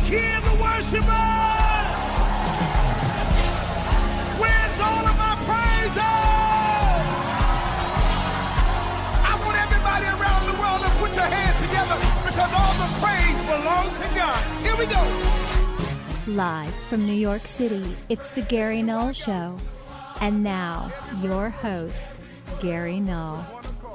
hear the worshipers? Where's all of my praises? I want everybody around the world to put your hands together because all the praise belongs to God. Here we go. Live from New York City, it's the Gary Null Show. And now, your host, Gary Null.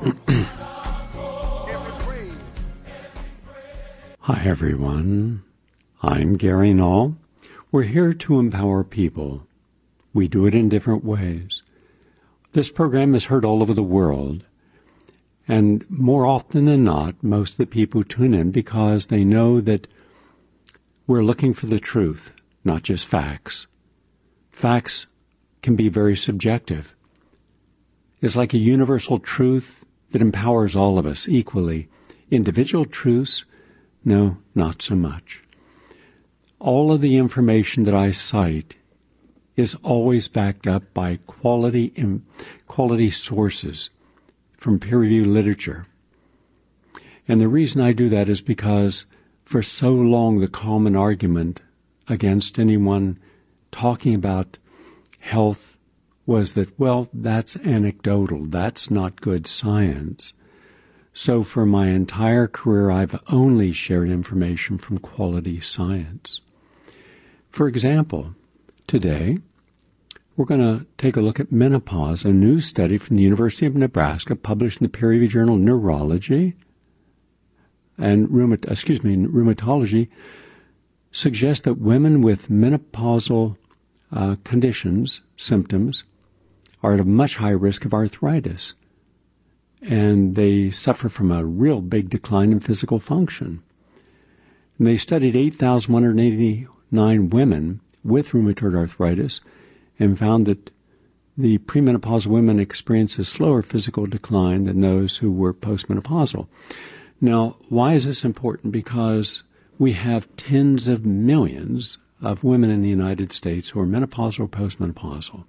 Hi, everyone. I'm Gary Null. We're here to empower people. We do it in different ways. This program is heard all over the world. And more often than not, most of the people tune in because they know that we're looking for the truth, not just facts. Facts can be very subjective. It's like a universal truth that empowers all of us equally. Individual truths, no, not so much. All of the information that I cite is always backed up by quality sources from peer-reviewed literature. And the reason I do that is because for so long the common argument against anyone talking about health was that, well, that's anecdotal, that's not good science. So for my entire career, I've only shared information from quality science. For example, today, we're going to take a look at menopause. A new study from the University of Nebraska published in the peer-reviewed journal Neurology and Rheumatology suggests that women with menopausal conditions, symptoms, are at a much higher risk of arthritis. And they suffer from a real big decline in physical function. And they studied 8,189 women with rheumatoid arthritis and found that the premenopausal women experienced a slower physical decline than those who were postmenopausal. Now, why is this important? Because we have tens of millions of women in the United States who are menopausal or postmenopausal.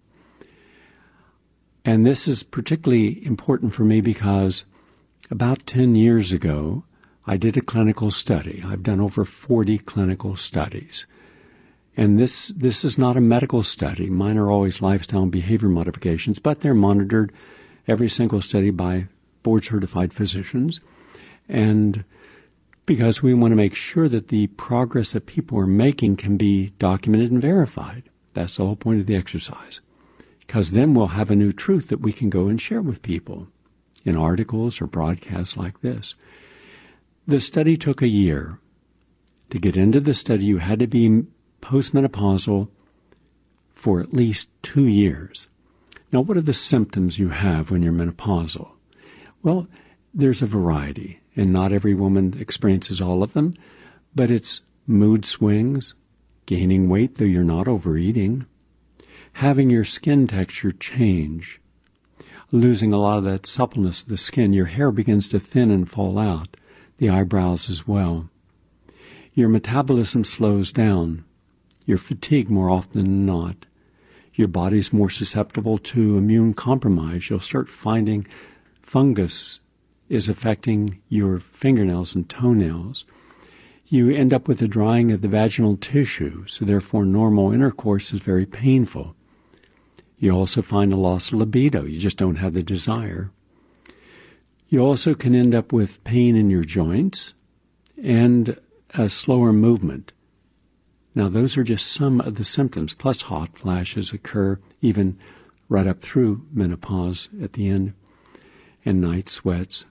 And this is particularly important for me because about 10 years ago, I did a clinical study. I've done over 40 clinical studies. And this is not a medical study. Mine are always lifestyle and behavior modifications, but they're monitored every single study by board-certified physicians. And because we want to make sure that the progress that people are making can be documented and verified. That's the whole point of the exercise. Because then we'll have a new truth that we can go and share with people in articles or broadcasts like this. The study took a year. To get into the study, you had to be postmenopausal for at least 2 years. Now, what are the symptoms you have when you're menopausal? Well, there's a variety, and not every woman experiences all of them, but it's mood swings, gaining weight though you're not overeating, having your skin texture change, losing a lot of that suppleness of the skin. Your hair begins to thin and fall out, the eyebrows as well. Your metabolism slows down. You're fatigued more often than not. Your body's more susceptible to immune compromise. You'll start finding fungus is affecting your fingernails and toenails. You end up with a drying of the vaginal tissue, so therefore normal intercourse is very painful. You also find a loss of libido. You just don't have the desire. You also can end up with pain in your joints and a slower movement. Now, those are just some of the symptoms, plus hot flashes occur even right up through menopause at the end, and night sweats.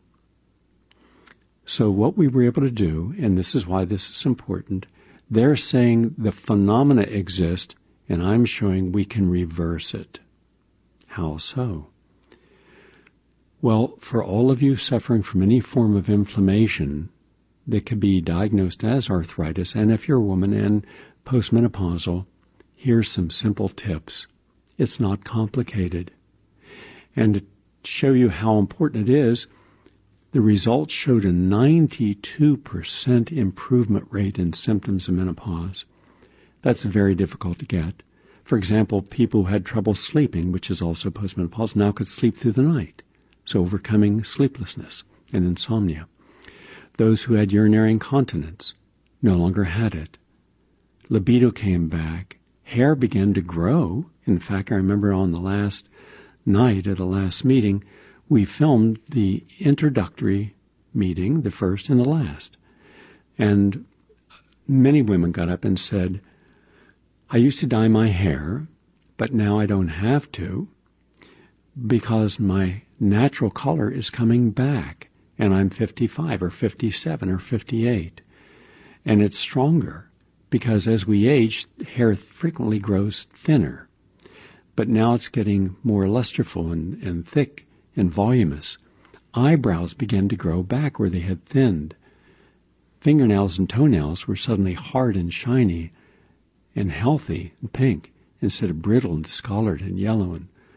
So what we were able to do, and this is why this is important, they're saying the phenomena exist, and I'm showing we can reverse it. How so? Well, for all of you suffering from any form of inflammation that could be diagnosed as arthritis, and if you're a woman and postmenopausal, here's some simple tips. It's not complicated. And to show you how important it is, the results showed a 92% improvement rate in symptoms of menopause. That's very difficult to get. For example, people who had trouble sleeping, which is also postmenopausal, now could sleep through the night, so overcoming sleeplessness and insomnia. Those who had urinary incontinence no longer had it. libido came back, hair began to grow. In fact, I remember on the last night of the last meeting, we filmed the introductory meeting, the first and the last. And many women got up and said, I used to dye my hair, but now I don't have to because my natural color is coming back and I'm 55 or 57 or 58. And it's stronger because as we age, hair frequently grows thinner. But now it's getting more lusterful and thick and voluminous. Eyebrows began to grow back where they had thinned. Fingernails and toenails were suddenly hard and shiny and healthy and pink instead of brittle and discolored and yellow.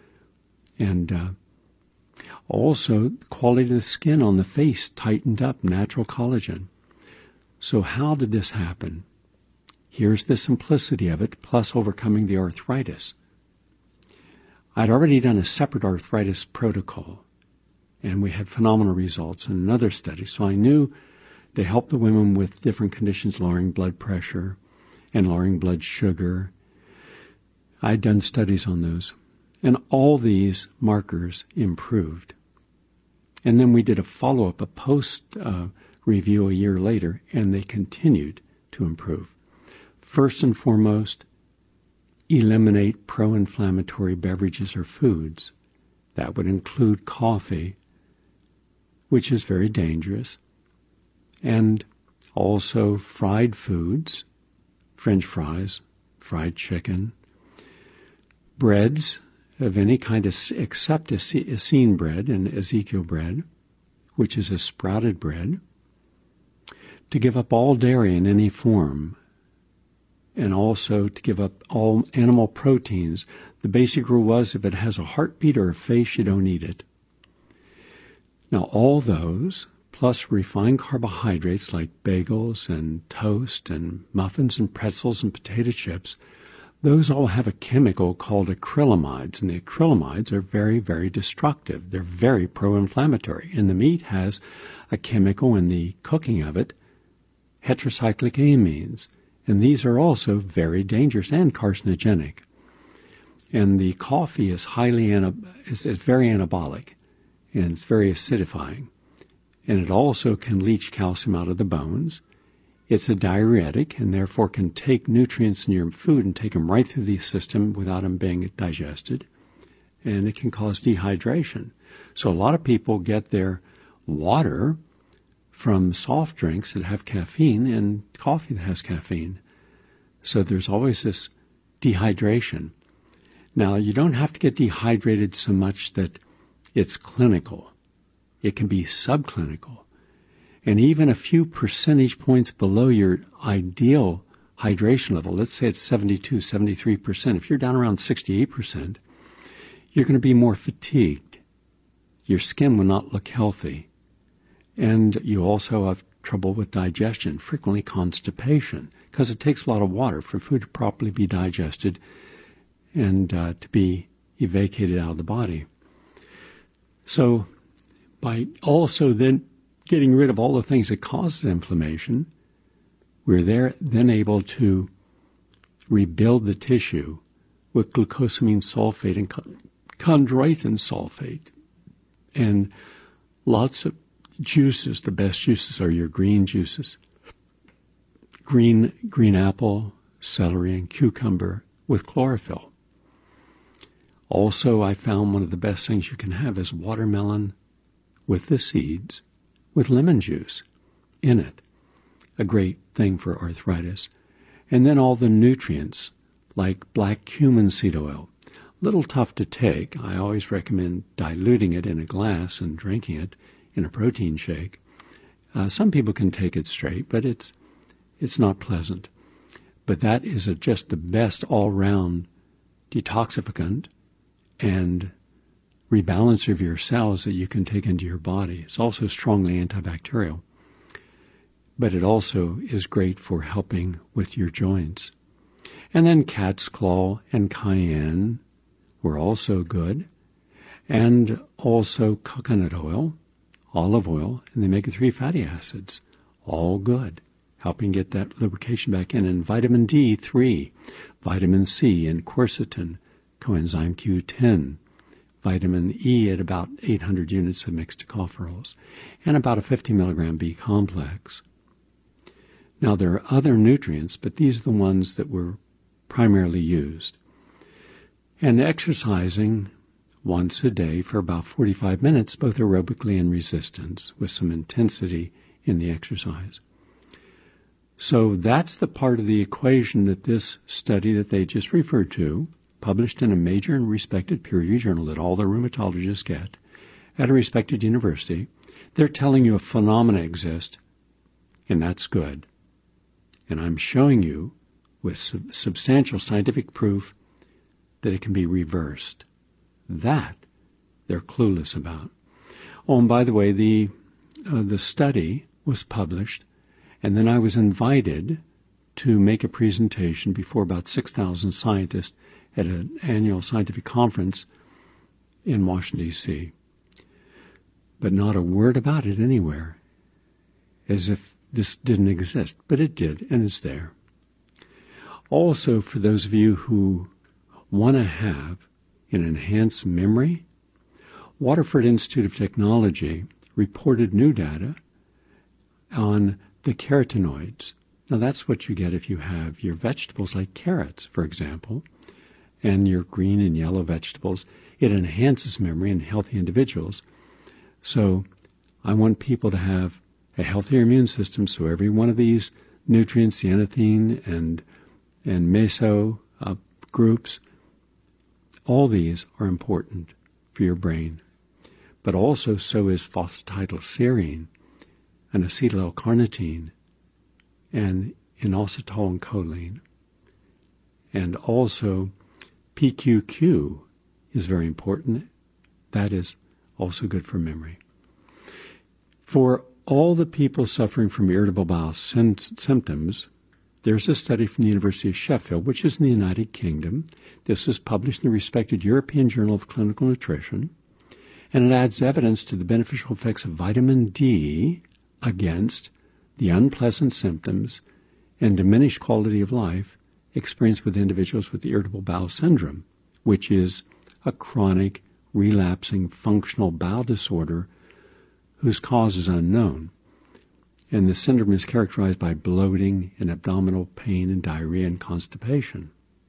And also, the quality of the skin on the face tightened up, natural collagen. So how did this happen? Here's the simplicity of it, plus overcoming the arthritis. I'd already done a separate arthritis protocol, and we had phenomenal results in another study. So I knew to help the women with different conditions, lowering blood pressure and lowering blood sugar. I'd done studies on those, and all these markers improved. And then we did a follow-up, a post-review a year later, and they continued to improve. First and foremost, eliminate pro-inflammatory beverages or foods. That would include coffee, which is very dangerous, and also fried foods, French fries, fried chicken, breads of any kind except Essene bread and Ezekiel bread, which is a sprouted bread, to give up all dairy in any form, and also to give up all animal proteins. The basic rule was if it has a heartbeat or a face, you don't eat it. Now, all those, plus refined carbohydrates like bagels and toast and muffins and pretzels and potato chips, those all have a chemical called acrylamides, and the acrylamides are very, very destructive. They're very pro-inflammatory, and the meat has a chemical in the cooking of it, heterocyclic amines, and these are also very dangerous and carcinogenic. And the coffee is it's very anabolic, and it's very acidifying. And it also can leach calcium out of the bones. It's a diuretic and therefore can take nutrients in your food and take them right through the system without them being digested. And it can cause dehydration. So a lot of people get their water from soft drinks that have caffeine and coffee that has caffeine. So there's always this dehydration. Now, you don't have to get dehydrated so much that it's clinical. It can be subclinical. And even a few percentage points below your ideal hydration level, let's say it's 72, 73%, if you're down around 68%, you're going to be more fatigued. Your skin will not look healthy. And you also have trouble with digestion, frequently constipation, because it takes a lot of water for food to properly be digested and to be evacuated out of the body. So by also then getting rid of all the things that causes inflammation, we're then able to rebuild the tissue with glucosamine sulfate and chondroitin sulfate. And lots of juices. The best juices are your green juices. Green apple, celery, and cucumber with chlorophyll. Also, I found one of the best things you can have is watermelon with the seeds, with lemon juice in it. A great thing for arthritis. And then all the nutrients, like black cumin seed oil. Little tough to take. I always recommend diluting it in a glass and drinking it in a protein shake. Some people can take it straight, but it's not pleasant. But that is just the best all-round detoxificant and rebalancer of your cells that you can take into your body. It's also strongly antibacterial. But it also is great for helping with your joints. And then cat's claw and cayenne were also good. And also coconut oil, olive oil, and the omega-3 fatty acids. All good. helping get that lubrication back in, and vitamin D3, vitamin C, and quercetin, coenzyme Q10, vitamin E at about 800 units of mixed tocopherols, and about a 50 milligram B complex. Now, there are other nutrients, but these are the ones that were primarily used. And exercising once a day for about 45 minutes, both aerobically and resistance, with some intensity in the exercise. So that's the part of the equation that this study that they just referred to, published in a major and respected peer-reviewed journal that all the rheumatologists get at a respected university, they're telling you a phenomena exists, and that's good. And I'm showing you with substantial scientific proof that it can be reversed. That they're clueless about. Oh, and by the way, the study was published, and then I was invited to make a presentation before about 6,000 scientists at an annual scientific conference in Washington, D.C. But not a word about it anywhere, as if this didn't exist. But it did, and it's there. Also, for those of you who want to have an enhanced memory, Waterford Institute of Technology reported new data on the carotenoids. Now, that's what you get if you have your vegetables like carrots, for example, and your green and yellow vegetables. It enhances memory in healthy individuals. So I want people to have a healthier immune system, so every one of these nutrients, the ethine and meso groups, all these are important for your brain. But also so is phosphatidylserine and acetyl-L-carnitine and inositol and choline. And also PQQ is very important. That is also good for memory. For all the people suffering from irritable bowel symptoms, there's a study from the University of Sheffield, which is in the United Kingdom. This is published in the respected European Journal of Clinical Nutrition, and it adds evidence to the beneficial effects of vitamin D against the unpleasant symptoms and diminished quality of life experienced with individuals with irritable bowel syndrome, which is a chronic, relapsing, functional bowel disorder whose cause is unknown. And the syndrome is characterized by bloating and abdominal pain and diarrhea and constipation.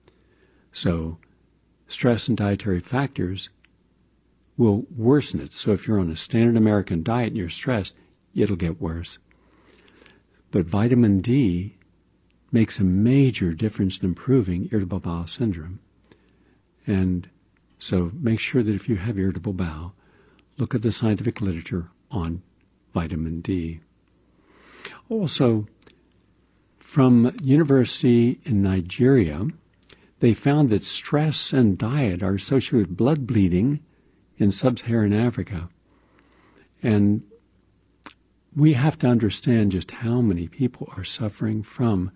So stress and dietary factors will worsen it. So if you're on a standard American diet and you're stressed, it'll get worse. But vitamin D makes a major difference in improving irritable bowel syndrome. And so make sure that if you have irritable bowel, look at the scientific literature on vitamin D. Also, from university in Nigeria, they found that stress and diet are associated with blood bleeding in sub-Saharan Africa. And we have to understand just how many people are suffering from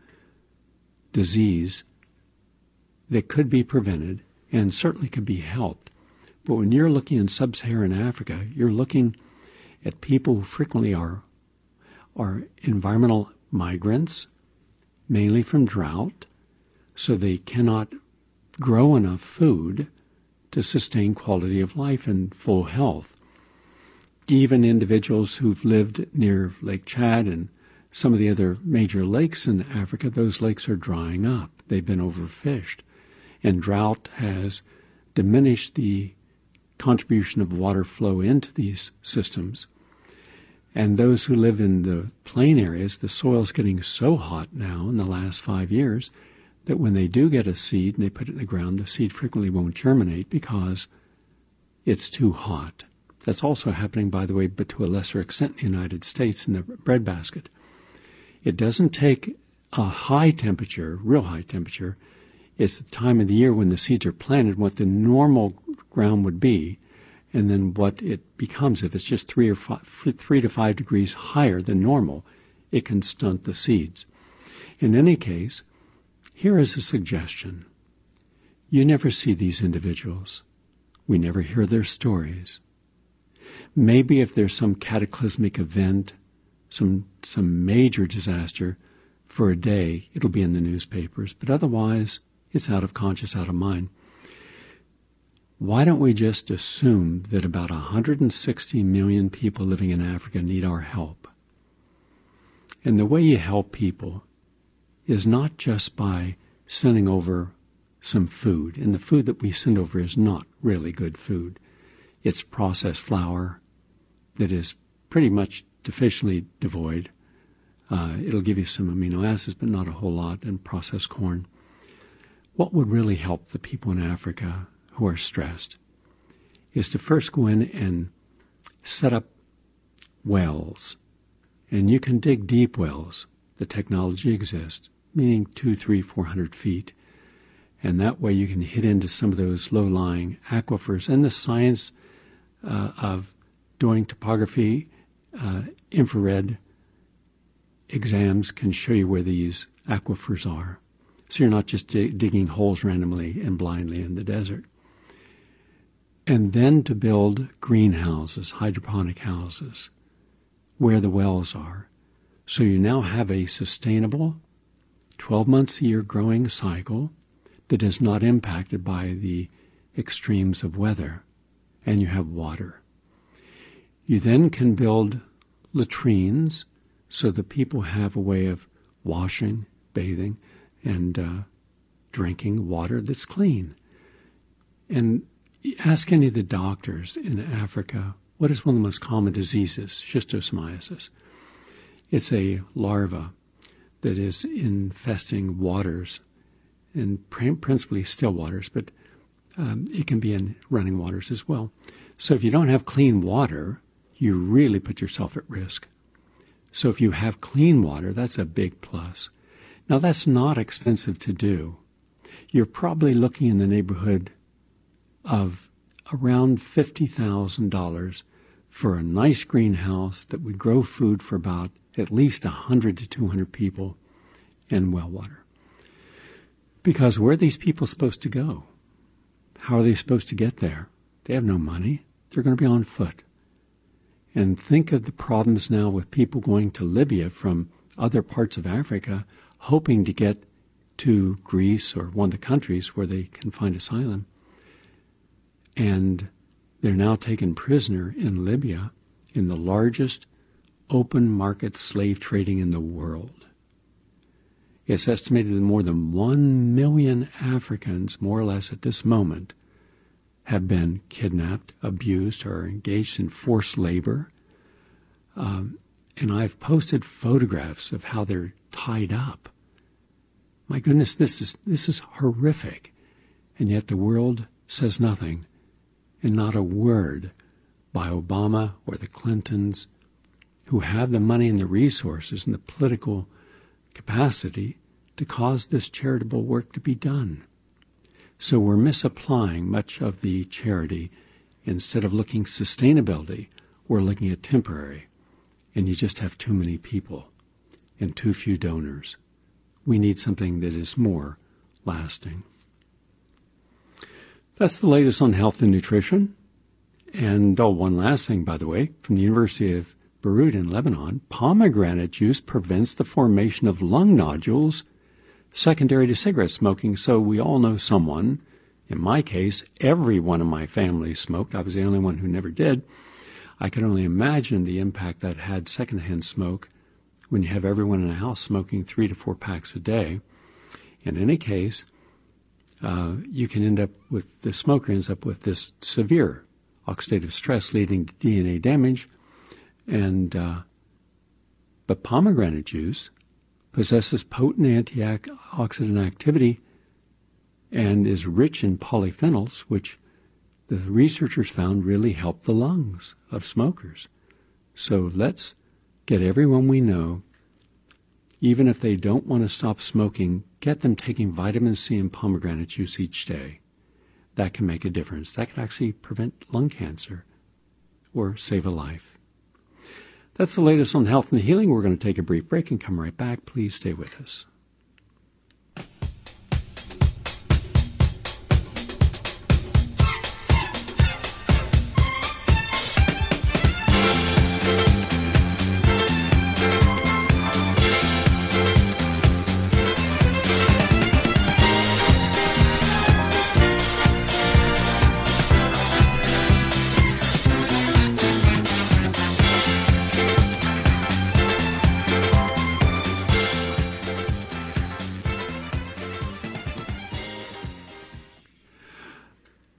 disease that could be prevented and certainly could be helped. But when you're looking in sub-Saharan Africa, you're looking at people who frequently are environmental migrants, mainly from drought, so they cannot grow enough food to sustain quality of life and full health. Even individuals who've lived near Lake Chad and some of the other major lakes in Africa, those lakes are drying up. They've been overfished. And drought has diminished the contribution of water flow into these systems. And those who live in the plain areas, the soil's getting so hot now in the last 5 years that when they do get a seed and they put it in the ground, the seed frequently won't germinate because it's too hot. That's also happening, by the way, but to a lesser extent in the United States in the breadbasket. It doesn't take a high temperature, real high temperature. It's the time of the year when the seeds are planted, what the normal ground would be, and then what it becomes. If it's just 3 to 5 degrees higher than normal, it can stunt the seeds. In any case, here is a suggestion. You never see these individuals. We never hear their stories. Maybe if there's some cataclysmic event, some major disaster, for a day, it'll be in the newspapers, but otherwise it's out of conscious, out of mind. Why don't we just assume that about 160 million people living in Africa need our help? And the way you help people is not just by sending over some food. And the food that we send over is not really good food. It's processed flour that is pretty much deficiently devoid. It'll give you some amino acids, but not a whole lot, and processed corn. What would really help the people in Africa who are stressed is to first go in and set up wells. And you can dig deep wells. The technology exists, meaning 200, 300, 400 feet. And that way you can hit into some of those low-lying aquifers. And the science of doing topography, infrared exams can show you where these aquifers are. So you're not just digging holes randomly and blindly in the desert. And then to build greenhouses, hydroponic houses, where the wells are. So you now have a sustainable 12 months a year growing cycle that is not impacted by the extremes of weather, and you have water. You then can build latrines so that people have a way of washing, bathing, and drinking water that's clean. And ask any of the doctors in Africa, what is one of the most common diseases? Schistosomiasis. It's a larva that is infesting waters, and principally still waters, but it can be in running waters as well. So if you don't have clean water, you really put yourself at risk. So if you have clean water, that's a big plus. Now, that's not expensive to do. You're probably looking in the neighborhood of around $50,000 for a nice greenhouse that would grow food for about at least 100 to 200 people and well water. Because where are these people supposed to go? How are they supposed to get there? They have no money. They're going to be on foot. And think of the problems now with people going to Libya from other parts of Africa, hoping to get to Greece or one of the countries where they can find asylum. And they're now taken prisoner in Libya in the largest open market slave trading in the world. It's estimated that more than 1 million Africans, more or less at this moment, have been kidnapped, abused, or engaged in forced labor. And I've posted photographs of how they're tied up. My goodness, this is horrific. And yet the world says nothing, and not a word by Obama or the Clintons, who have the money and the resources and the political capacity to cause this charitable work to be done. So we're misapplying much of the charity. Instead of looking sustainability, we're looking at temporary. And you just have too many people and too few donors. We need something that is more lasting. That's the latest on health and nutrition. And one last thing, by the way, from the University of Beirut in Lebanon, pomegranate juice prevents the formation of lung nodules secondary to cigarette smoking. So we all know someone. In my case, everyone in my family smoked. I was the only one who never did. I can only imagine the impact that had secondhand smoke when you have everyone in a house smoking 3 to 4 packs a day. In any case, you can end up with, the smoker ends up with this severe oxidative stress leading to DNA damage. But pomegranate juice possesses potent antioxidant activity and is rich in polyphenols, which the researchers found really help the lungs of smokers. So let's get everyone we know, even if they don't want to stop smoking, get them taking vitamin C and pomegranate juice each day. That can make a difference. That can actually prevent lung cancer or save a life. That's the latest on health and healing. We're going to take a brief break and come right back. Please stay with us.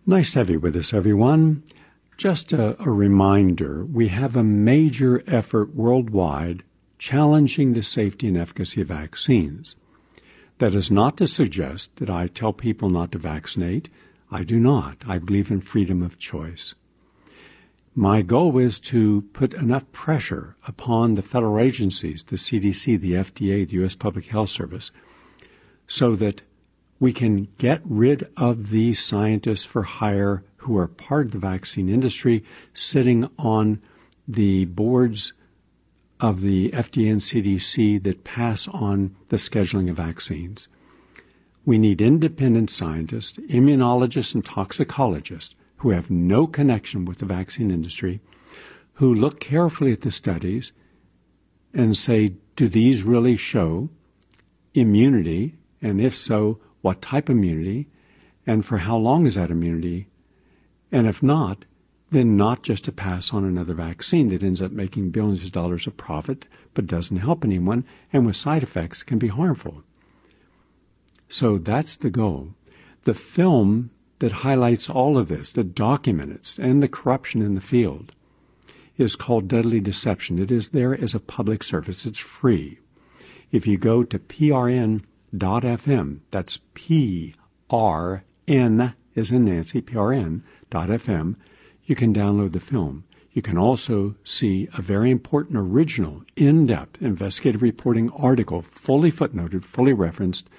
Nice to have you with us, everyone. Just a reminder, we have a major effort worldwide challenging the safety and efficacy of vaccines. That is not to suggest that I tell people not to vaccinate. I do not. I believe in freedom of choice. My goal is to put enough pressure upon the federal agencies, the CDC, the FDA, the U.S. Public Health Service, so that we can get rid of these scientists for hire who are part of the vaccine industry, sitting on the boards of the FDA and CDC that pass on the scheduling of vaccines. We need independent scientists, immunologists and toxicologists who have no connection with the vaccine industry, who look carefully at the studies and say, do these really show immunity? And if so, what type of immunity, and for how long is that immunity? And if not, then not just to pass on another vaccine that ends up making billions of dollars of profit but doesn't help anyone and with side effects can be harmful. So that's the goal. The film that highlights all of this, that documents it, and the corruption in the field, is called Deadly Deception. It is there as a public service. It's free. If you go to prn.fm, that's PRN as in Nancy, PRN.fm, you can download the film. You can also see a very important original, in-depth investigative reporting article, fully footnoted, fully referenced,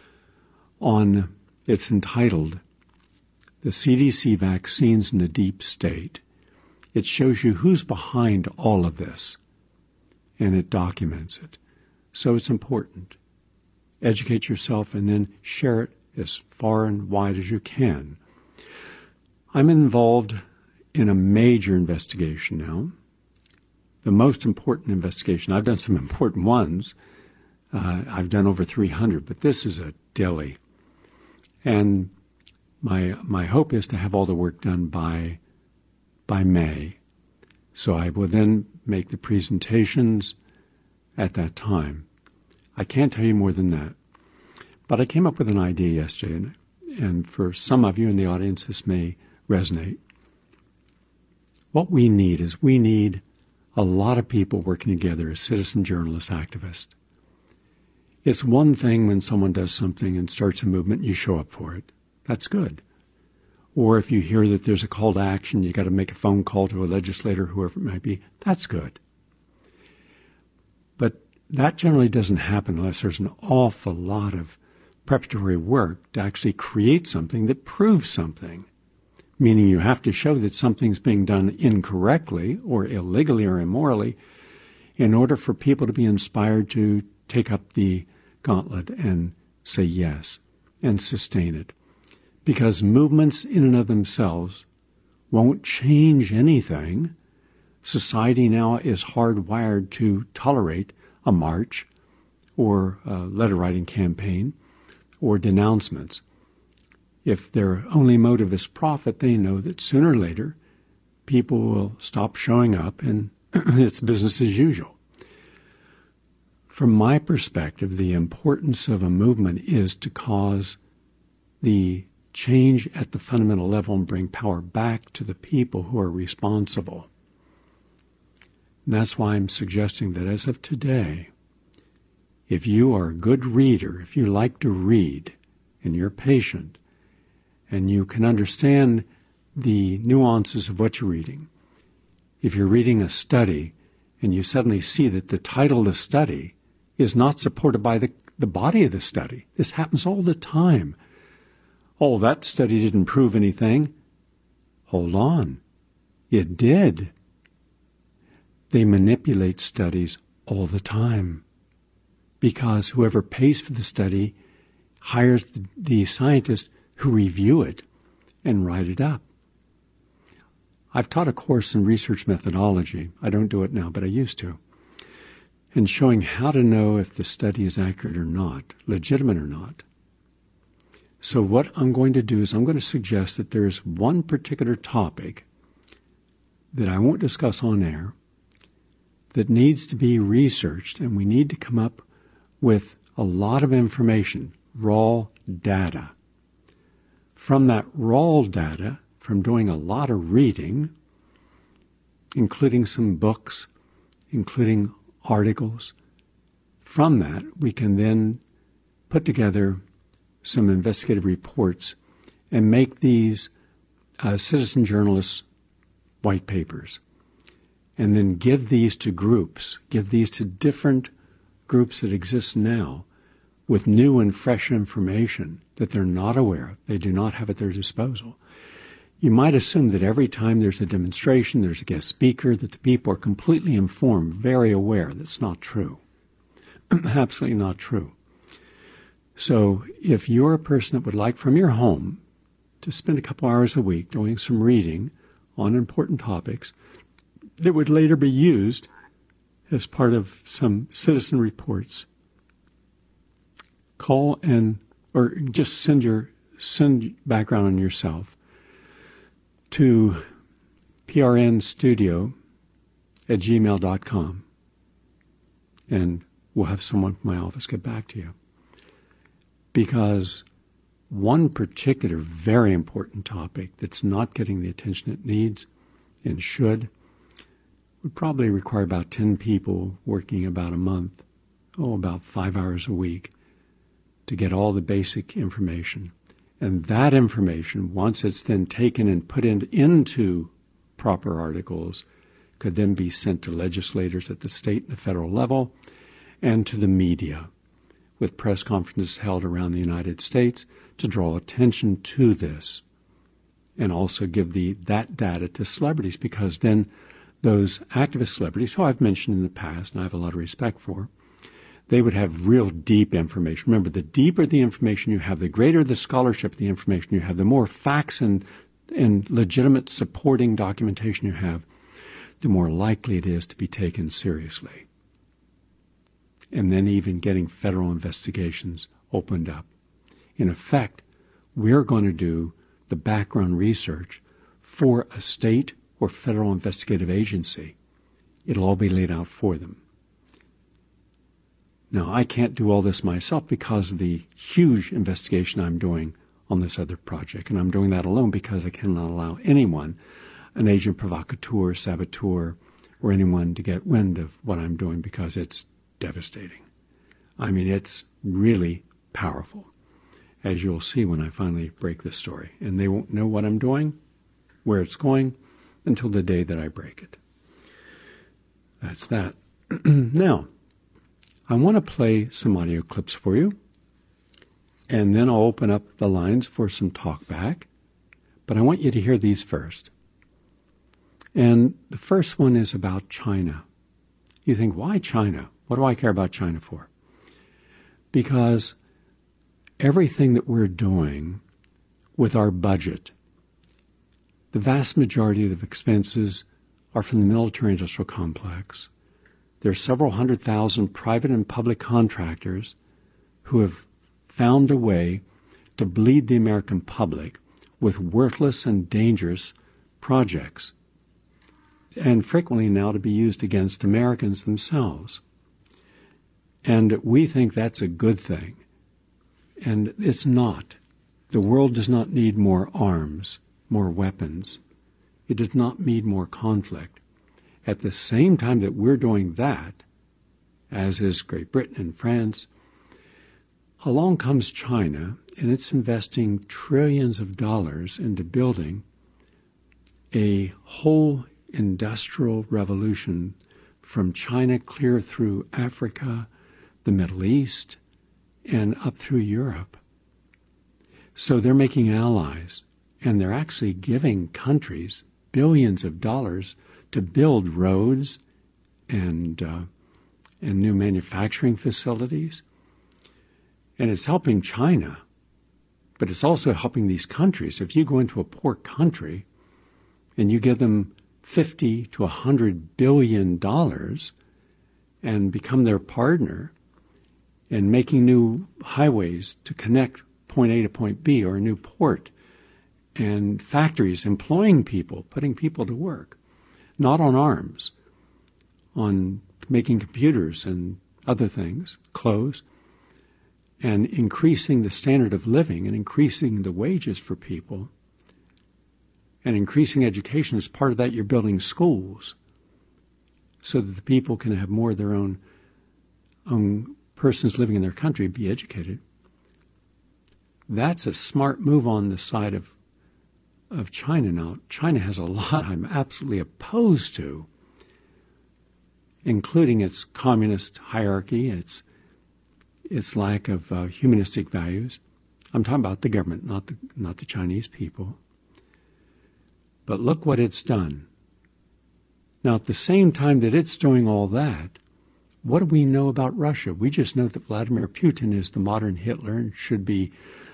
it's entitled, The CDC Vaccines in the Deep State. It shows you who's behind all of this, and it documents it. So it's important. Educate yourself and then share it as far and wide as you can. I'm involved in a major investigation now, the most important investigation. I've done some important ones. I've done over 300, but this is a dilly. And my hope is to have all the work done by May. So I will then make the presentations at that time. I can't tell you more than that. But I came up with an idea yesterday, and for some of you in the audience, this may resonate. What we need is a lot of people working together as citizen journalists, activists. It's one thing when someone does something and starts a movement, you show up for it. That's good. Or if you hear that there's a call to action, you got to make a phone call to a legislator, whoever it might be, that's good. But that generally doesn't happen unless there's an awful lot of preparatory work to actually create something that proves something, meaning you have to show that something's being done incorrectly or illegally or immorally in order for people to be inspired to take up the gauntlet and say yes and sustain it. Because movements in and of themselves won't change anything. Society now is hardwired to tolerate a march or a letter-writing campaign or denouncements. If their only motive is profit, they know that sooner or later people will stop showing up and it's business as usual. From my perspective, the importance of a movement is to cause the change at the fundamental level and bring power back to the people who are responsible. And that's why I'm suggesting that as of today, if you are a good reader, if you like to read, and you're patient, and you can understand the nuances of what you're reading, if you're reading a study and you suddenly see that the title of the study is not supported by the body of the study. This happens all the time. Oh, that study didn't prove anything. Hold on. It did. They manipulate studies all the time because whoever pays for the study hires the scientists who review it and write it up. I've taught a course in research methodology. I don't do it now, but I used to. And showing how to know if the study is accurate or not, legitimate or not. So what I'm going to do is I'm going to suggest that there's one particular topic that I won't discuss on air that needs to be researched, and we need to come up with a lot of information, raw data. From that raw data, from doing a lot of reading, including some books, including articles. From that, we can then put together some investigative reports and make these citizen journalists white papers, and then give these to groups, give these to different groups that exist now with new and fresh information that they're not aware of, they do not have at their disposal. You might assume that every time there's a demonstration, there's a guest speaker, that the people are completely informed, very aware. That's not true. Absolutely not true. So if you're a person that would like from your home to spend a couple hours a week doing some reading on important topics that would later be used as part of some citizen reports, call or just send background on yourself to prnstudio@gmail.com, and we'll have someone from my office get back to you. Because one particular very important topic that's not getting the attention it needs and should would probably require about 10 people working about a month, about 5 hours a week, to get all the basic information. And that information, once it's then taken and put into proper articles, could then be sent to legislators at the state and the federal level and to the media, with press conferences held around the United States to draw attention to this, and also give that data to celebrities, because then those activist celebrities, who I've mentioned in the past and I have a lot of respect for, they would have real deep information. Remember, the deeper the information you have, the greater the scholarship of the information you have, the more facts and legitimate supporting documentation you have, the more likely it is to be taken seriously. And then even getting federal investigations opened up. In effect, we're going to do the background research for a state or federal investigative agency. It'll all be laid out for them. Now, I can't do all this myself because of the huge investigation I'm doing on this other project, and I'm doing that alone because I cannot allow anyone, an agent provocateur, saboteur, or anyone to get wind of what I'm doing, because it's devastating. I mean, it's really powerful, as you'll see when I finally break this story. And they won't know what I'm doing, where it's going, until the day that I break it. That's that. Now, I want to play some audio clips for you, and then I'll open up the lines for some talk back. But I want you to hear these first. And the first one is about China. You think, why China? What do I care about China for? Because everything that we're doing with our budget, the vast majority of expenses are from the military-industrial complex. There are several 100,000 private and public contractors who have found a way to bleed the American public with worthless and dangerous projects, and frequently now to be used against Americans themselves. And we think that's a good thing. And it's not. The world does not need more arms, more weapons. It does not need more conflict. At the same time that we're doing that, as is Great Britain and France, along comes China, and it's investing trillions of dollars into building a whole industrial revolution from China clear through Africa, the Middle East, and up through Europe. So they're making allies, and they're actually giving countries billions of dollars to build roads and new manufacturing facilities. And it's helping China, but it's also helping these countries. If you go into a poor country and you give them $50 to $100 billion and become their partner in making new highways to connect point A to point B, or a new port, and factories employing people, putting people to work, not on arms, on making computers and other things, clothes, and increasing the standard of living and increasing the wages for people, And increasing education is part of that. You're building schools so that the people can have more of their own persons living in their country be educated. That's a smart move on the side of China now. China has a lot I'm absolutely opposed to, including its communist hierarchy, its lack of humanistic values. I'm talking about the government, not the Chinese people. But look what it's done. Now, at the same time that it's doing all that, what do we know about Russia? We just know that Vladimir Putin is the modern Hitler and should be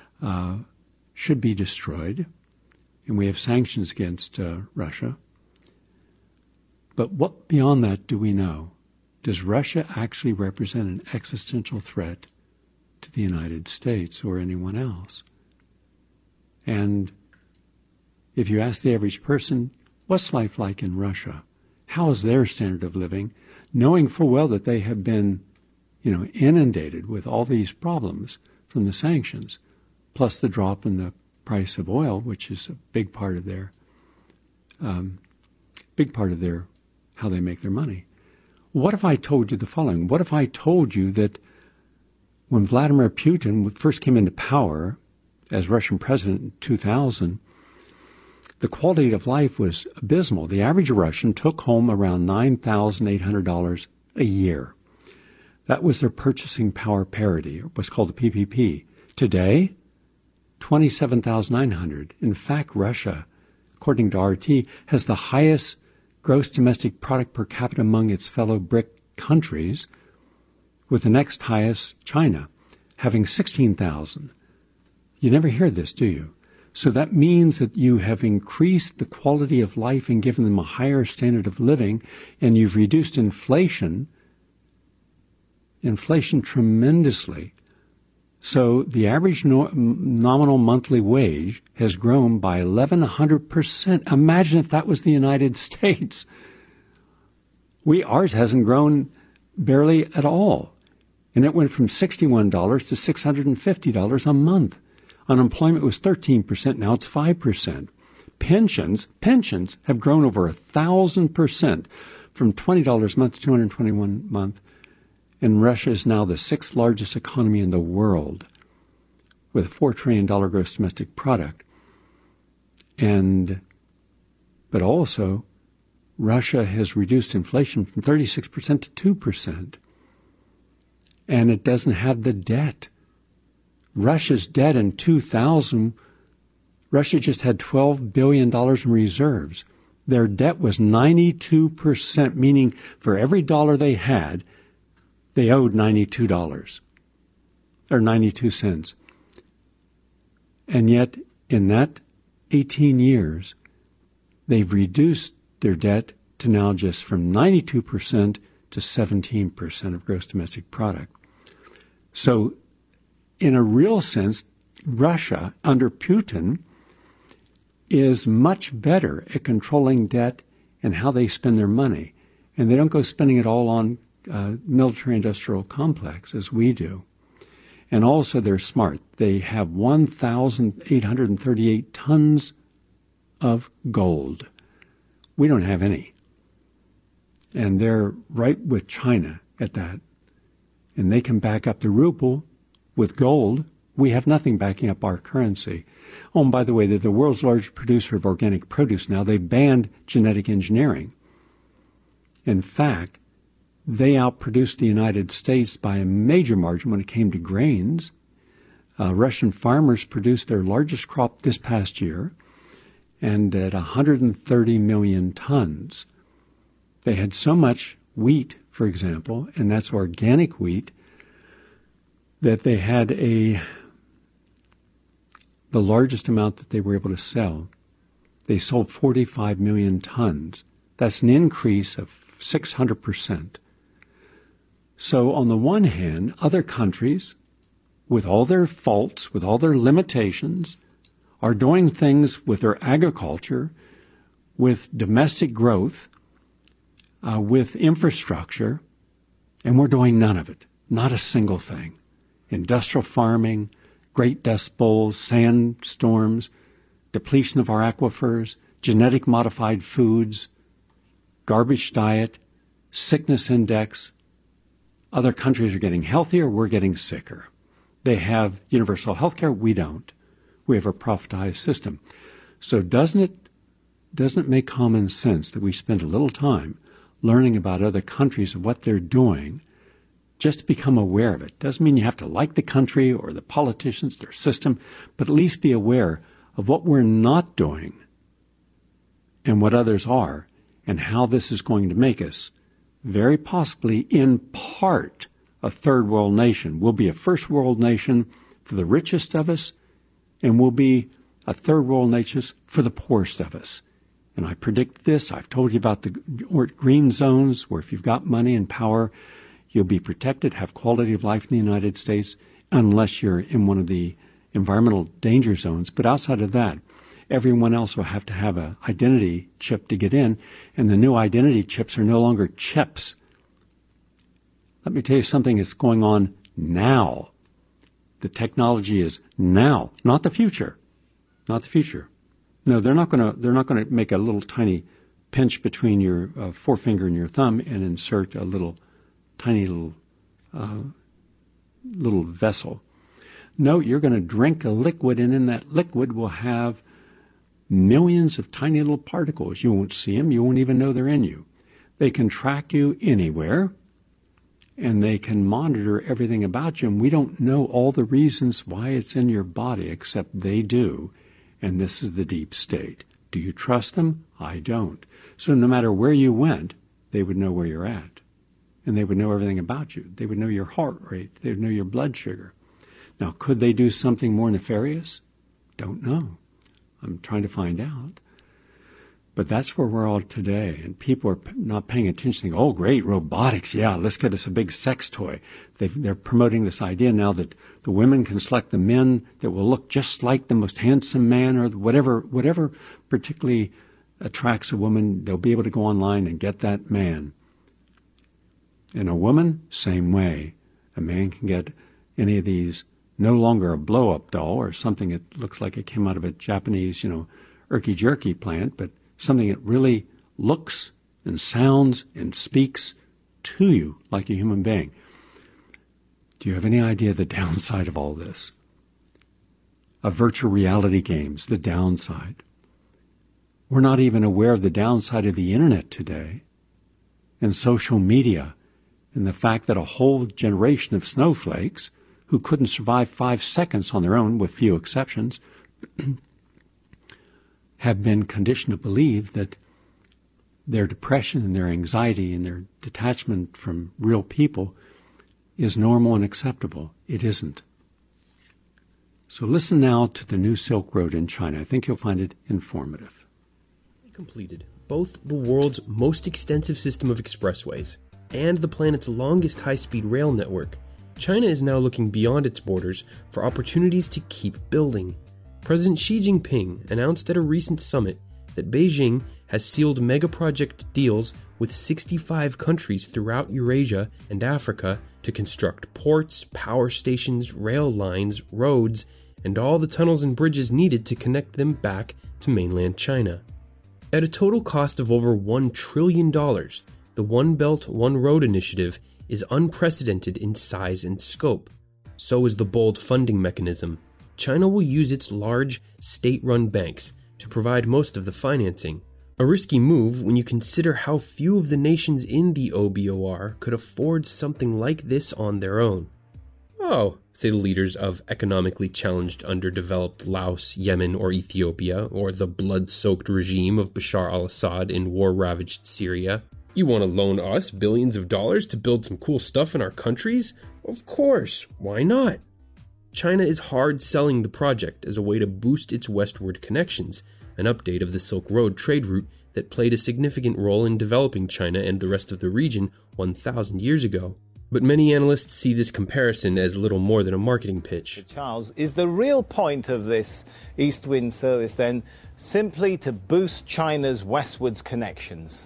destroyed. And we have sanctions against Russia. But what beyond that do we know? Does Russia actually represent an existential threat to the United States or anyone else? And if you ask the average person, what's life like in Russia? How is their standard of living? Knowing full well that they have been, inundated with all these problems from the sanctions, plus the drop in the price of oil, which is a big part of their how they make their money. What if I told you the following? What if I told you that when Vladimir Putin first came into power as Russian president in 2000, the quality of life was abysmal. The average Russian took home around $9,800 a year. That was their purchasing power parity, or what's called the PPP. Today, $27,900. In fact, Russia, according to RT, has the highest gross domestic product per capita among its fellow BRIC countries, with the next highest, China, having 16,000. You never hear this, do you? So that means that you have increased the quality of life and given them a higher standard of living, and you've reduced inflation tremendously. So the average nominal monthly wage has grown by 1,100%. Imagine if that was the United States. Ours hasn't grown barely at all. And it went from $61 to $650 a month. Unemployment was 13%, now it's 5%. Pensions have grown over 1,000%, from $20 a month to $221 a month. And Russia is now the sixth largest economy in the world, with a $4 trillion gross domestic product. But also, Russia has reduced inflation from 36% to 2%. And it doesn't have the debt. Russia's debt in 2000, Russia just had $12 billion in reserves. Their debt was 92%, meaning for every dollar they had, they owed $92 or 92 cents. And yet, in that 18 years, they've reduced their debt to now just from 92% to 17% of gross domestic product. So, in a real sense, Russia, under Putin, is much better at controlling debt and how they spend their money. And they don't go spending it all on military-industrial complex, as we do. And also, they're smart. They have 1,838 tons of gold. We don't have any. And they're right with China at that. And they can back up the ruble with gold. We have nothing backing up our currency. Oh, and by the way, they're the world's largest producer of organic produce now. They've banned genetic engineering. In fact, they outproduced the United States by a major margin when it came to grains. Russian farmers produced their largest crop this past year, and at 130 million tons. They had so much wheat, for example, and that's organic wheat, that they had the largest amount that they were able to sell. They sold 45 million tons. That's an increase of 600%. So on the one hand, other countries, with all their faults, with all their limitations, are doing things with their agriculture, with domestic growth, with infrastructure, and we're doing none of it, not a single thing. Industrial farming, Great Dust Bowls, sandstorms, depletion of our aquifers, genetic modified foods, garbage diet, sickness index. Other countries are getting healthier, we're getting sicker. They have universal health care, we don't. We have a privatized system. So doesn't it make common sense that we spend a little time learning about other countries and what they're doing just to become aware of it? Doesn't mean you have to like the country or the politicians, their system, but at least be aware of what we're not doing and what others are and how this is going to make us very possibly in part a third world nation. We'll be a first world nation for the richest of us, and we'll be a third world nation for the poorest of us. And I predict this. I've told you about the green zones where if you've got money and power, you'll be protected, have quality of life in the United States, unless you're in one of the environmental danger zones. But outside of that, everyone else will have to have an identity chip to get in, and the new identity chips are no longer chips. Let me tell you something that's going on now. The technology is now, not the future. Not the future. No, they're not going to make a little tiny pinch between your forefinger and your thumb and insert a little tiny little vessel. No, you're going to drink a liquid, and in that liquid will have millions of tiny little particles. You won't see them. You won't even know they're in you. They can track you anywhere, and they can monitor everything about you. And we don't know all the reasons why it's in your body, except they do. And this is the deep state. Do you trust them? I don't. So no matter where you went, they would know where you're at. And they would know everything about you. They would know your heart rate. They would know your blood sugar. Now, could they do something more nefarious? Don't know. I'm trying to find out. But that's where we're all today. And people are not paying attention. Thinking, oh, great, robotics. Yeah, let's get us a big sex toy. They're promoting this idea now that the women can select the men that will look just like the most handsome man, or whatever particularly attracts a woman. They'll be able to go online and get that man. And a woman, same way. A man can get any of these, no longer a blow-up doll or something that looks like it came out of a Japanese, irky-jerky plant, but something that really looks and sounds and speaks to you like a human being. Do you have any idea the downside of all this? Of virtual reality games, the downside. We're not even aware of the downside of the internet today and social media and the fact that a whole generation of snowflakes who couldn't survive 5 seconds on their own, with few exceptions, have been conditioned to believe that their depression and their anxiety and their detachment from real people is normal and acceptable. It isn't. So listen now to the new Silk Road in China. I think you'll find it informative. Completed both the world's most extensive system of expressways and the planet's longest high-speed rail network, China is now looking beyond its borders for opportunities to keep building. President Xi Jinping announced at a recent summit that Beijing has sealed mega-project deals with 65 countries throughout Eurasia and Africa to construct ports, power stations, rail lines, roads, and all the tunnels and bridges needed to connect them back to mainland China. At a total cost of over $1 trillion, the One Belt, One Road initiative is unprecedented in size and scope. So is the bold funding mechanism. China will use its large, state-run banks to provide most of the financing. A risky move when you consider how few of the nations in the OBOR could afford something like this on their own. Oh, say the leaders of economically challenged, underdeveloped Laos, Yemen, or Ethiopia, or the blood-soaked regime of Bashar al-Assad in war-ravaged Syria. You want to loan us billions of dollars to build some cool stuff in our countries? Of course, why not? China is hard selling the project as a way to boost its westward connections, an update of the Silk Road trade route that played a significant role in developing China and the rest of the region 1,000 years ago. But many analysts see this comparison as little more than a marketing pitch. Charles, is the real point of this East-Wind service then simply to boost China's westwards connections?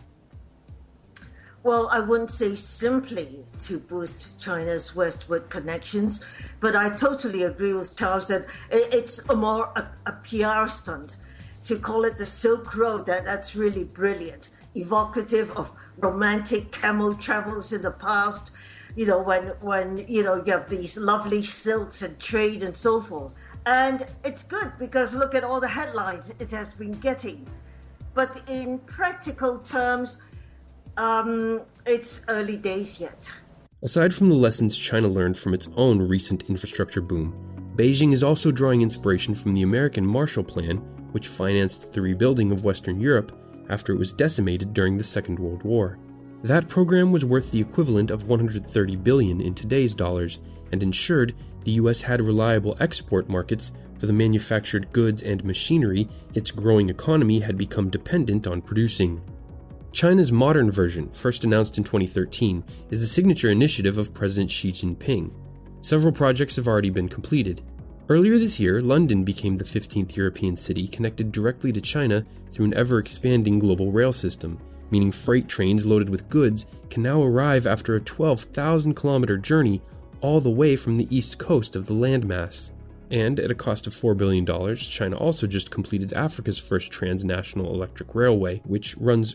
Well, I wouldn't say simply to boost China's westward connections, but I totally agree with Charles that it's a PR stunt to call it the Silk Road, that's really brilliant, evocative of romantic camel travels in the past, when you have these lovely silks and trade and so forth. And it's good because look at all the headlines it has been getting. But in practical terms, it's early days yet. Aside from the lessons China learned from its own recent infrastructure boom, Beijing is also drawing inspiration from the American Marshall Plan, which financed the rebuilding of Western Europe after it was decimated during the Second World War. That program was worth the equivalent of $130 billion in today's dollars and ensured the US had reliable export markets for the manufactured goods and machinery its growing economy had become dependent on producing. China's modern version, first announced in 2013, is the signature initiative of President Xi Jinping. Several projects have already been completed. Earlier this year, London became the 15th European city connected directly to China through an ever-expanding global rail system, meaning freight trains loaded with goods can now arrive after a 12,000-kilometer journey all the way from the east coast of the landmass. And at a cost of $4 billion, China also just completed Africa's first transnational electric railway, which runs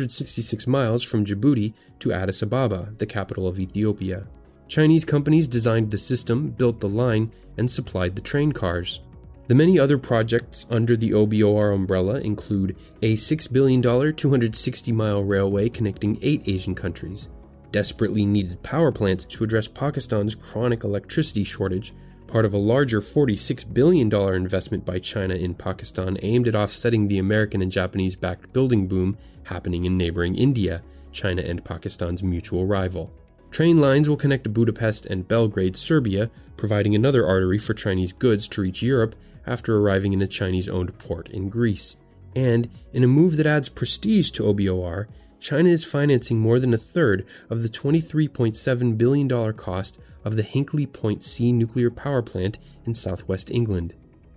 466 miles from Djibouti to Addis Ababa, the capital of Ethiopia. Chinese companies designed the system, built the line, and supplied the train cars. The many other projects under the OBOR umbrella include a $6 billion 260-mile railway connecting 8 Asian countries, desperately needed power plants to address Pakistan's chronic electricity shortage, part of a larger $46 billion investment by China in Pakistan aimed at offsetting the American and Japanese-backed building boom happening in neighboring India, China and Pakistan's mutual rival. Train lines will connect Budapest and Belgrade, Serbia, providing another artery for Chinese goods to reach Europe after arriving in a Chinese-owned port in Greece. And, in a move that adds prestige to OBOR, China is financing more than a third of the $23.7 billion cost of the Hinkley Point C nuclear power plant in southwest England.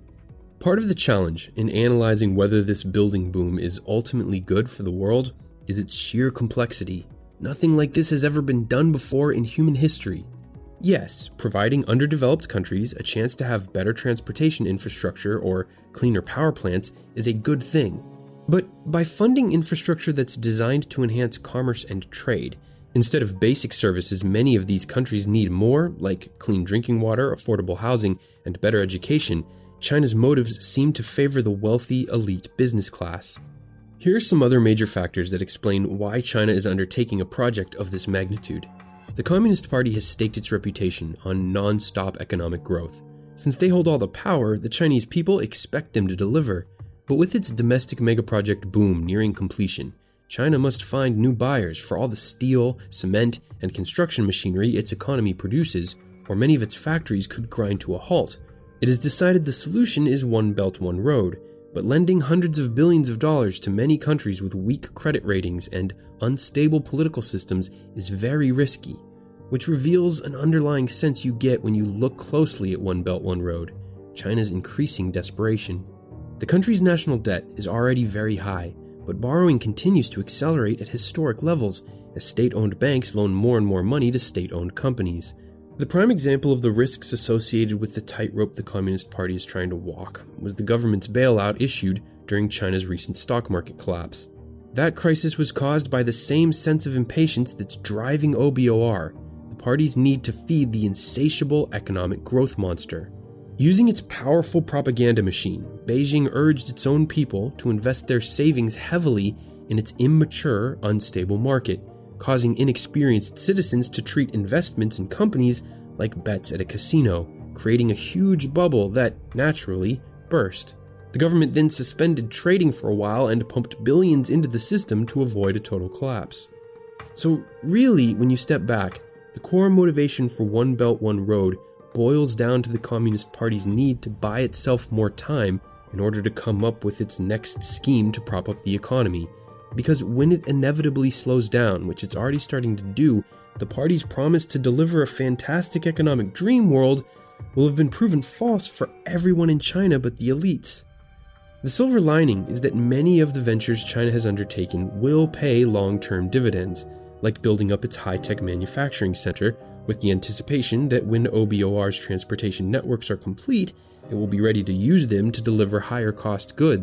Part of the challenge in analyzing whether this building boom is ultimately good for the world is its sheer complexity. Nothing like this has ever been done before in human history. Yes, providing underdeveloped countries a chance to have better transportation infrastructure or cleaner power plants is a good thing. But by funding infrastructure that's designed to enhance commerce and trade, instead of basic services many of these countries need more, like clean drinking water, affordable housing, and better education, China's motives seem to favor the wealthy, elite business class. Here are some other major factors that explain why China is undertaking a project of this magnitude. The Communist Party has staked its reputation on non-stop economic growth. Since they hold all the power, the Chinese people expect them to deliver. But with its domestic megaproject boom nearing completion, China must find new buyers for all the steel, cement, and construction machinery its economy produces, or many of its factories could grind to a halt. It is decided the solution is One Belt, One Road, but lending hundreds of billions of dollars to many countries with weak credit ratings and unstable political systems is very risky, which reveals an underlying sense you get when you look closely at One Belt, One Road, China's increasing desperation. The country's national debt is already very high, but borrowing continues to accelerate at historic levels as state-owned banks loan more and more money to state-owned companies. The prime example of the risks associated with the tightrope the Communist Party is trying to walk was the government's bailout issued during China's recent stock market collapse. That crisis was caused by the same sense of impatience that's driving OBOR, the party's need to feed the insatiable economic growth monster. Using its powerful propaganda machine, Beijing urged its own people to invest their savings heavily in its immature, unstable market, causing inexperienced citizens to treat investments in companies like bets at a casino, creating a huge bubble that, naturally, burst. The government then suspended trading for a while and pumped billions into the system to avoid a total collapse. So really, when you step back, the core motivation for One Belt, One Road boils down to the Communist Party's need to buy itself more time in order to come up with its next scheme to prop up the economy. Because when it inevitably slows down, which it's already starting to do, the party's promise to deliver a fantastic economic dream world will have been proven false for everyone in China but the elites. The silver lining is that many of the ventures China has undertaken will pay long-term dividends, like building up its high-tech manufacturing center, with the anticipation that when OBOR's transportation networks are complete, it will be ready to use them to deliver higher-cost goods,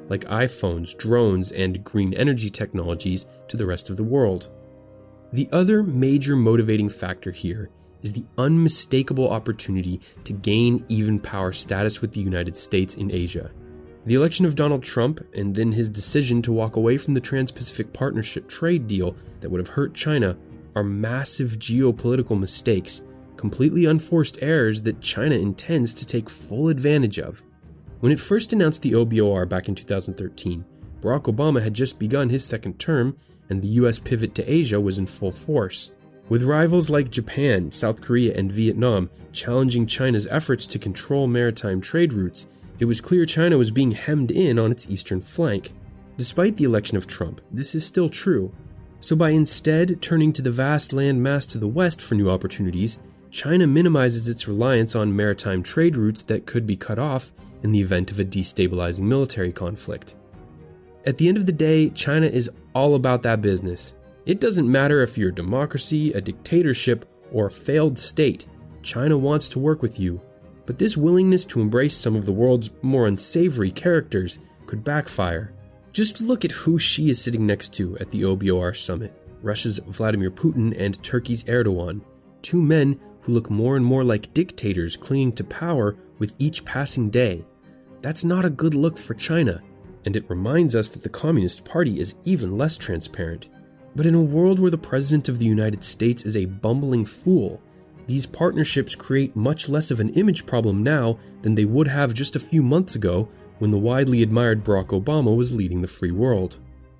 like iPhones, drones, and green energy technologies to the rest of the world. The other major motivating factor here is the unmistakable opportunity to gain even power status with the United States in Asia. The election of Donald Trump and then his decision to walk away from the Trans-Pacific Partnership trade deal that would have hurt China are massive geopolitical mistakes, completely unforced errors that China intends to take full advantage of. When it first announced the OBOR back in 2013, Barack Obama had just begun his second term, and the US pivot to Asia was in full force. With rivals like Japan, South Korea, and Vietnam challenging China's efforts to control maritime trade routes, it was clear China was being hemmed in on its eastern flank. Despite the election of Trump, this is still true. So by instead turning to the vast land mass to the west for new opportunities, China minimizes its reliance on maritime trade routes that could be cut off in the event of a destabilizing military conflict. At the end of the day, China is all about that business. It doesn't matter if you're a democracy, a dictatorship, or a failed state. China wants to work with you. But this willingness to embrace some of the world's more unsavory characters could backfire. Just look at who Xi is sitting next to at the OBOR summit. Russia's Vladimir Putin and Turkey's Erdogan. Two men who look more and more like dictators clinging to power with each passing day. That's not a good look for China, and it reminds us that the Communist Party is even less transparent. But in a world where the President of the United States is a bumbling fool, these partnerships create much less of an image problem now than they would have just a few months ago when the widely admired Barack Obama was leading the free world.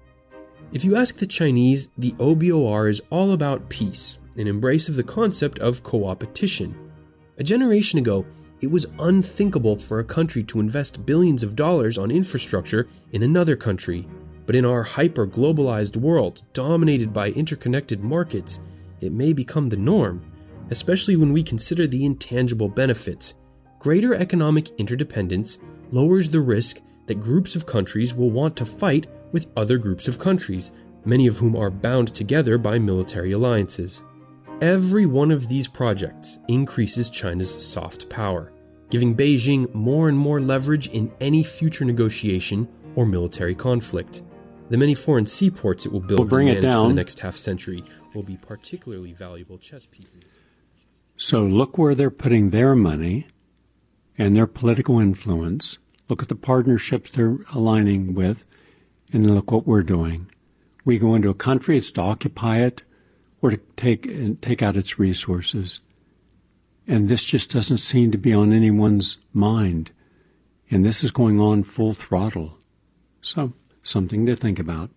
If you ask the Chinese, the OBOR is all about peace, an embrace of the concept of co-opetition. A generation ago, it was unthinkable for a country to invest billions of dollars on infrastructure in another country. But in our hyper-globalized world, dominated by interconnected markets, it may become the norm, especially when we consider the intangible benefits. Greater economic interdependence lowers the risk that groups of countries will want to fight with other groups of countries, many of whom are bound together by military alliances. Every one of these projects increases China's soft power, giving Beijing more and more leverage in any future negotiation or military conflict. The many foreign seaports it will build and manage for the next half-century will be particularly valuable chess pieces. So look where they're putting their money and their political influence. Look at the partnerships they're aligning with, and look what we're doing. We go into a country, it's to occupy it or to take out its resources. And this just doesn't seem to be on anyone's mind. And this is going on full throttle. So, something to think about.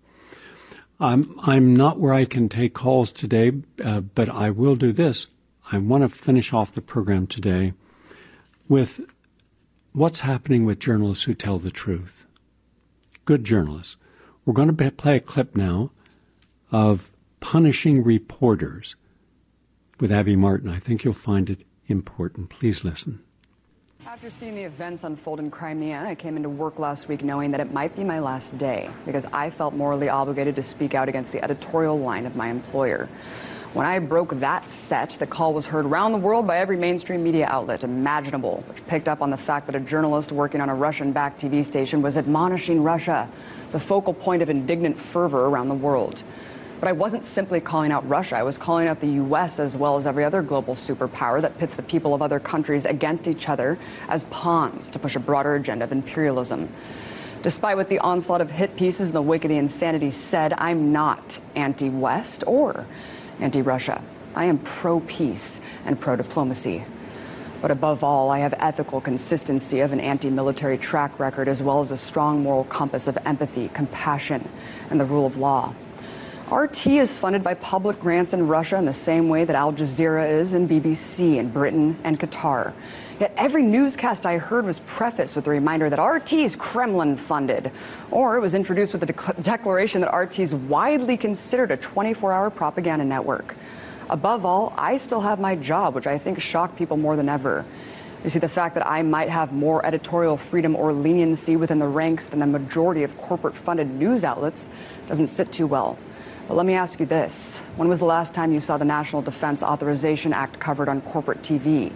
I'm not where I can take calls today, but I will do this. I want to finish off the program today with what's happening with journalists who tell the truth. Good journalists. We're going to play a clip now of punishing reporters with Abby Martin. I think you'll find it important. Please listen. After seeing the events unfold in Crimea, I came into work last week knowing that it might be my last day because I felt morally obligated to speak out against the editorial line of my employer. When I broke that set, the call was heard around the world by every mainstream media outlet imaginable, which picked up on the fact that a journalist working on a Russian-backed TV station was admonishing Russia, the focal point of indignant fervor around the world. But I wasn't simply calling out Russia. I was calling out the U.S. as well as every other global superpower that pits the people of other countries against each other as pawns to push a broader agenda of imperialism. Despite what the onslaught of hit pieces and the wake of the insanity said, I'm not anti-West or anti-Russia. I am pro-peace and pro-diplomacy. But above all, I have ethical consistency of an anti-military track record as well as a strong moral compass of empathy, compassion, and the rule of law. RT is funded by public grants in Russia in the same way that Al Jazeera is in BBC in Britain and Qatar. Yet every newscast I heard was prefaced with the reminder that RT is Kremlin-funded, or it was introduced with the declaration that RT is widely considered a 24-hour propaganda network. Above all, I still have my job, which I think shocked people more than ever. You see, the fact that I might have more editorial freedom or leniency within the ranks than the majority of corporate-funded news outlets doesn't sit too well. But let me ask you this. When was the last time you saw the National Defense Authorization Act covered on corporate TV?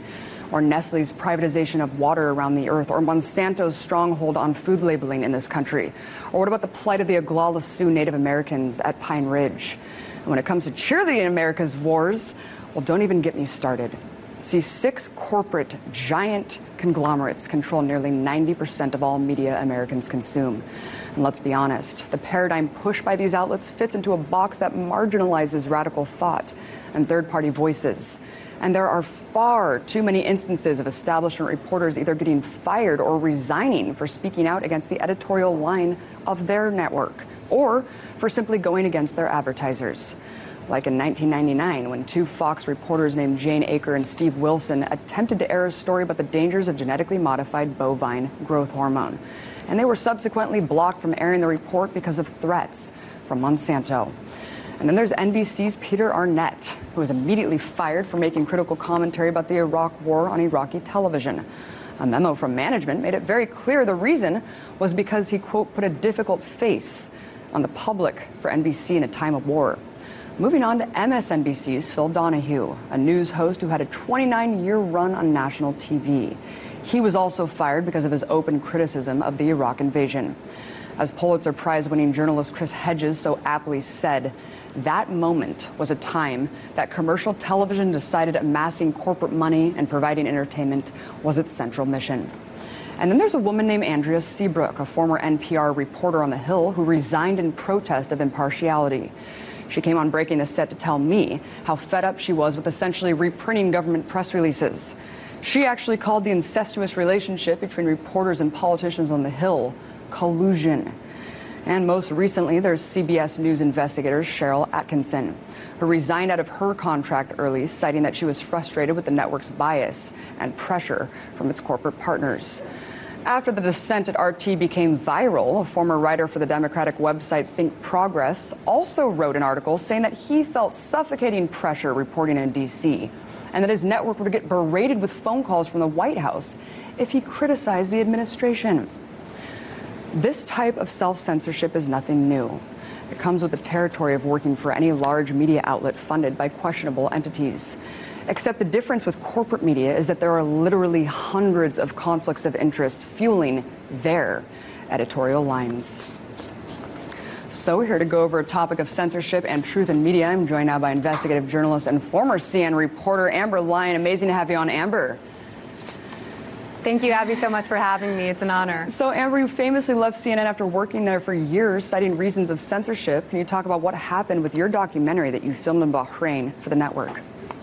or Nestle's privatization of water around the earth, or Monsanto's stronghold on food labeling in this country? Or what about the plight of the Oglala Sioux Native Americans at Pine Ridge? And when it comes to cheerleading America's wars, well, don't even get me started. See, 6 corporate giant conglomerates control nearly 90% of all media Americans consume. And let's be honest, the paradigm pushed by these outlets fits into a box that marginalizes radical thought and third-party voices. And there are far too many instances of establishment reporters either getting fired or resigning for speaking out against the editorial line of their network, or for simply going against their advertisers. Like in 1999, when 2 Fox reporters named Jane Aker and Steve Wilson attempted to air a story about the dangers of genetically modified bovine growth hormone. And they were subsequently blocked from airing the report because of threats from Monsanto. And then there's NBC's Peter Arnett, who was immediately fired for making critical commentary about the Iraq War on Iraqi television. A memo from management made it very clear the reason was because he, quote, put a difficult face on the public for NBC in a time of war. Moving on to MSNBC's Phil Donahue, a news host who had a 29-year run on national TV. He was also fired because of his open criticism of the Iraq invasion. As Pulitzer Prize-winning journalist Chris Hedges so aptly said, that moment was a time that commercial television decided amassing corporate money and providing entertainment was its central mission. And then there's a woman named Andrea Seabrook, a former NPR reporter on the Hill who resigned in protest of impartiality. She came on Breaking the Set to tell me how fed up she was with essentially reprinting government press releases. She actually called the incestuous relationship between reporters and politicians on the Hill collusion. And most recently, there's CBS News investigator Cheryl Atkinson, who resigned out of her contract early, citing that she was frustrated with the network's bias and pressure from its corporate partners. After the dissent at RT became viral, a former writer for the Democratic website Think Progress also wrote an article saying that he felt suffocating pressure reporting in D.C. and that his network would get berated with phone calls from the White House if he criticized the administration. This type of self-censorship is nothing new. It comes with the territory of working for any large media outlet funded by questionable entities. Except the difference with corporate media is that there are literally hundreds of conflicts of interest fueling their editorial lines. So we're here to go over a topic of censorship and truth in media. I'm joined now by investigative journalist and former CNN reporter Amber Lyon. Amazing to have you on, Amber. Thank you, Abby, so much for having me. It's an honor. So, Amber, you famously left CNN after working there for years, citing reasons of censorship. Can you talk about what happened with your documentary that you filmed in Bahrain for the network?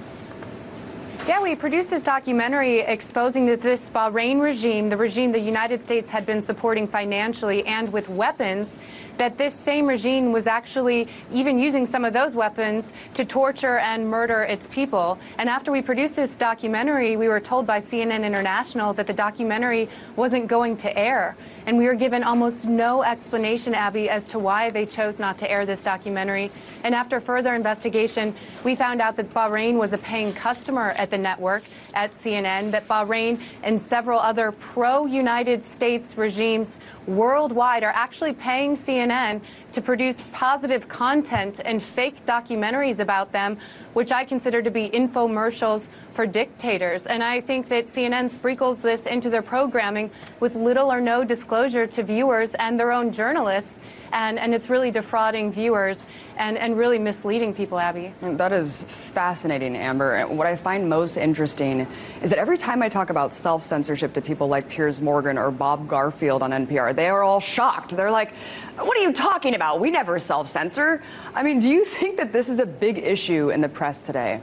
Yeah, we produced this documentary exposing that this Bahrain regime, the regime the United States had been supporting financially and with weapons, that this same regime was actually even using some of those weapons to torture and murder its people. And after we produced this documentary, we were told by CNN International that the documentary wasn't going to air. And we were given almost no explanation, Abby, as to why they chose not to air this documentary. And after further investigation, we found out that Bahrain was a paying customer at the network at CNN, that Bahrain and several other pro-United States regimes worldwide are actually paying CNN to produce positive content and fake documentaries about them, which I consider to be infomercials for dictators. And I think that CNN sprinkles this into their programming with little or no disclosure to viewers and their own journalists. And it's really defrauding viewers and really misleading people, Abby. That is fascinating, Amber. And what I find most interesting is that every time I talk about self-censorship to people like Piers Morgan or Bob Garfield on NPR, they are all shocked. They're like, what are you talking about? We never self-censor. I mean, do you think that this is a big issue in the press today?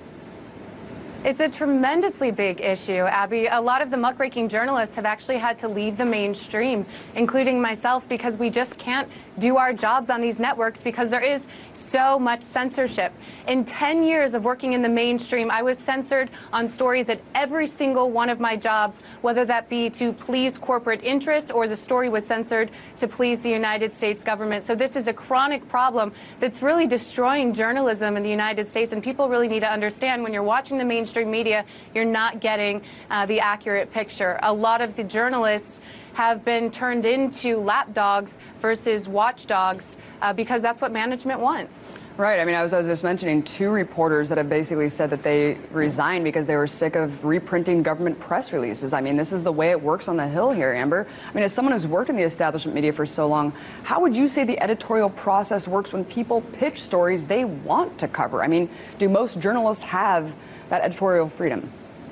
It's a tremendously big issue, Abby. A lot of the muckraking journalists have actually had to leave the mainstream, including myself, because we just can't do our jobs on these networks because there is so much censorship. In 10 years of working in the mainstream, I was censored on stories at every single one of my jobs, whether that be to please corporate interests or the story was censored to please the United States government. So this is a chronic problem that's really destroying journalism in the United States, and people really need to understand when you're watching the mainstream media, you're not getting the accurate picture. A lot of the journalists have been turned into lapdogs versus watchdogs because that's what management wants. Right. I mean, I was just mentioning 2 reporters that have basically said that they resigned because they were sick of reprinting government press releases. I mean, this is the way it works on the Hill here, Amber. I mean, as someone who's worked in the establishment media for so long, how would you say the editorial process works when people pitch stories they want to cover? I mean, do most journalists have that editorial freedom?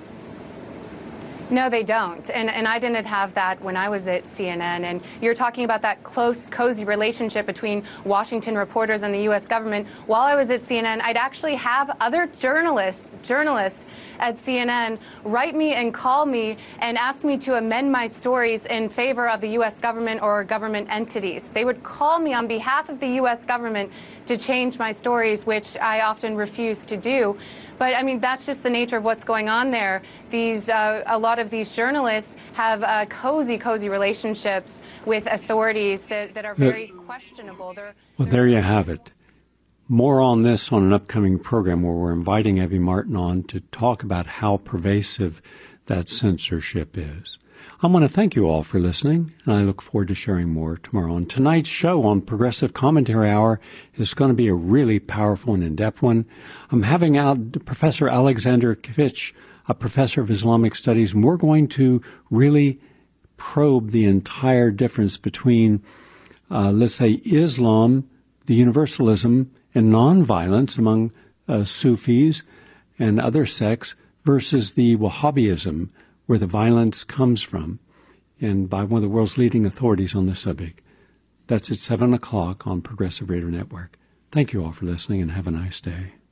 No, they don't. And I didn't have that when I was at CNN. And you're talking about that close, cozy relationship between Washington reporters and the U.S. government. While I was at CNN, I'd actually have other journalists at CNN write me and call me and ask me to amend my stories in favor of the U.S. government or government entities. They would call me on behalf of the U.S. government to change my stories, which I often refuse to do. But, I mean, that's just the nature of what's going on there. A lot of these journalists have cozy relationships with authorities that are very questionable. Well, there you have it. More on this on an upcoming program where we're inviting Evie Martin on to talk about how pervasive that censorship is. I want to thank you all for listening, and I look forward to sharing more tomorrow. And tonight's show on Progressive Commentary Hour is going to be a really powerful and in-depth one. I'm having out Professor Alexander Kivitch, a professor of Islamic studies, and we're going to really probe the entire difference between, let's say, Islam, the universalism, and nonviolence among Sufis and other sects versus the Wahhabism, where the violence comes from, and by one of the world's leading authorities on the subject. That's at 7 o'clock on Progressive Radio Network. Thank you all for listening, and have a nice day.